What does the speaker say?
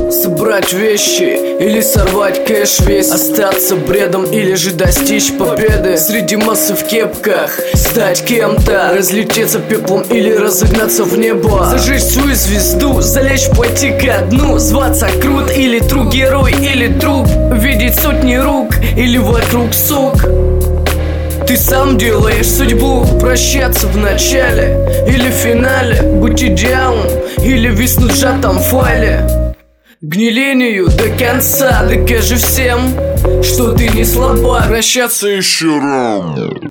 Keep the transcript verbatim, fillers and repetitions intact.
Собрать вещи или сорвать кэш весь, остаться бредом или же достичь победы. Среди массы в кепках стать кем-то, разлететься пеплом или разогнаться в небо. Зажечь свою звезду, залечь, пойти ко дну. Зваться крут или true герой или друг. Видеть сотни рук или вокруг сук. Ты сам делаешь судьбу, прощаться в начале или финале, быть идеалом или виснуть в сжатом файле. Гнилению до конца докажи всем, что ты не слаба. Прощаться еще рано.